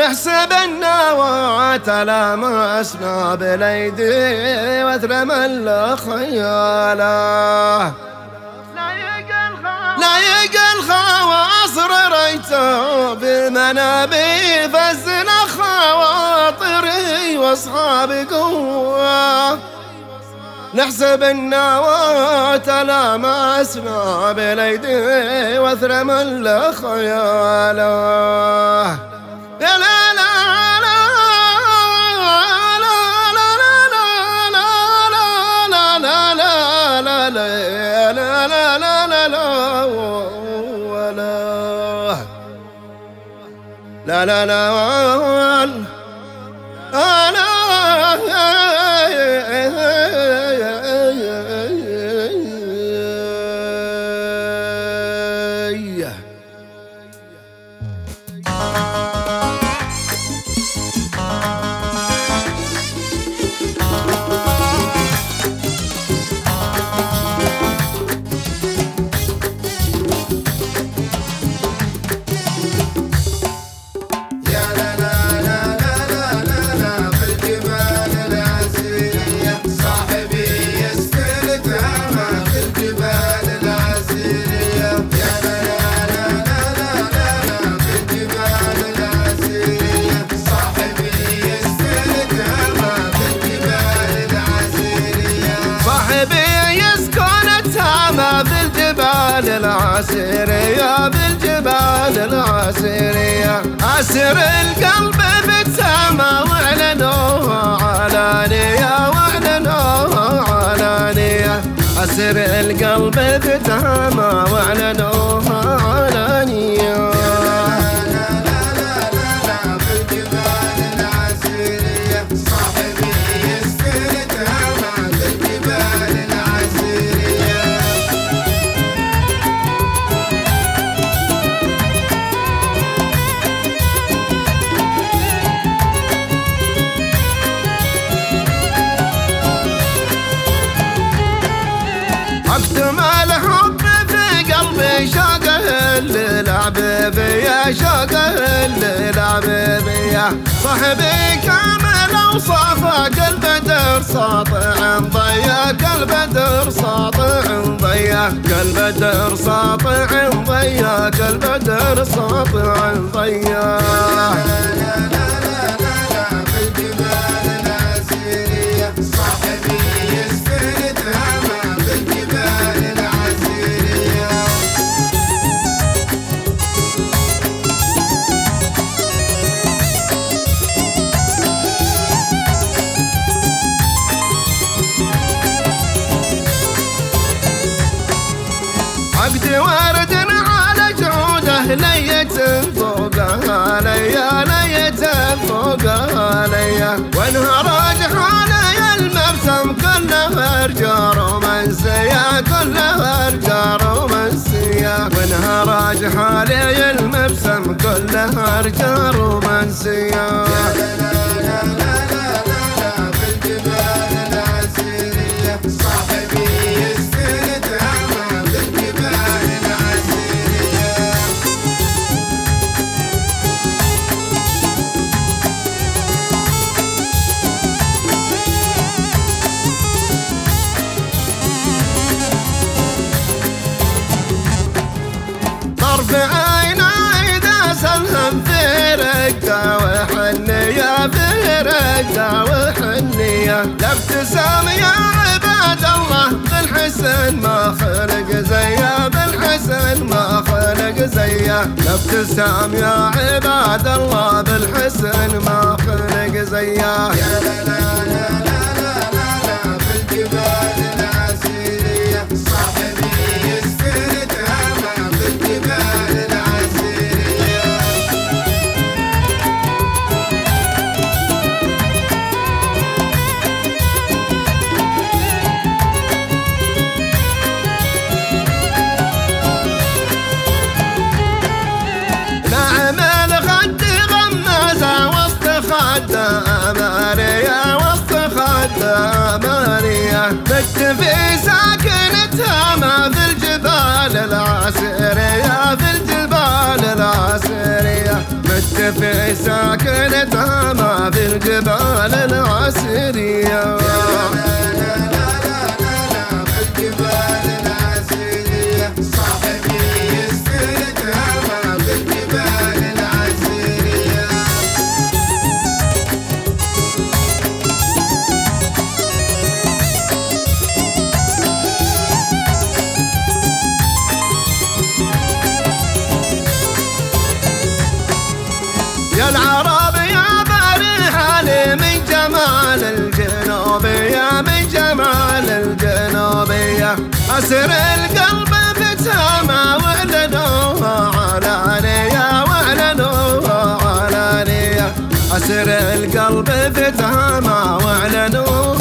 نحسب النواة لمسنا بالايدي واثرم الخياله لا يقل خواصر ريته بالمنابي فزنا خواطري واصحاب قوه نحسب النواة لمسنا بالايدي واثرم الخياله يا لا لا لا لا لا لا لا لا لا العسيرية بالجبال العسيرية أسر القلب بالسما واعلنوها علانية أسر القلب بالسما واعلنوها علانية اكتم الحب في قلبي شوقه اللي لعب بيا شوقه اللي لعب بيا صاحبي كامل اوصافه كالبدر ساطع ضيا كالبدر ساطع ضيا كالبدر ساطع ضيا كالبدر ساطع ضيا عقد ورد على جعوده ليت فوقها ليت فوقها وانهرج علي المبسم كله ارجى رومانسية كله ارجى رومانسية وانهرج علي المبسم كله ارجى رومانسية بعيني داسلهم في رقة وحنية في رقة وحنية لابتسام يا عباد الله بالحسن ما خلق زيه بالحسن ما خلق زيه لابتسام يا عباد الله بالحسن ما خلق زيه يا لا لا لا لا لا في الجبال العسيرية صاحبي يستند أمام الجبال مكتفي ساكنتها ما في الجبال العسيرية في الجبال العسيرية مكتفي ساكنتها ساكنتها ما في الجبال العسيرية. يا العرب يا بريحة لي من جمال الجنوبية، من جمال الجنوبية. أسر القلب بتهمة واعلنوها علانية، واعلنوها علانية. أسر القلب بتهمة واعلنوها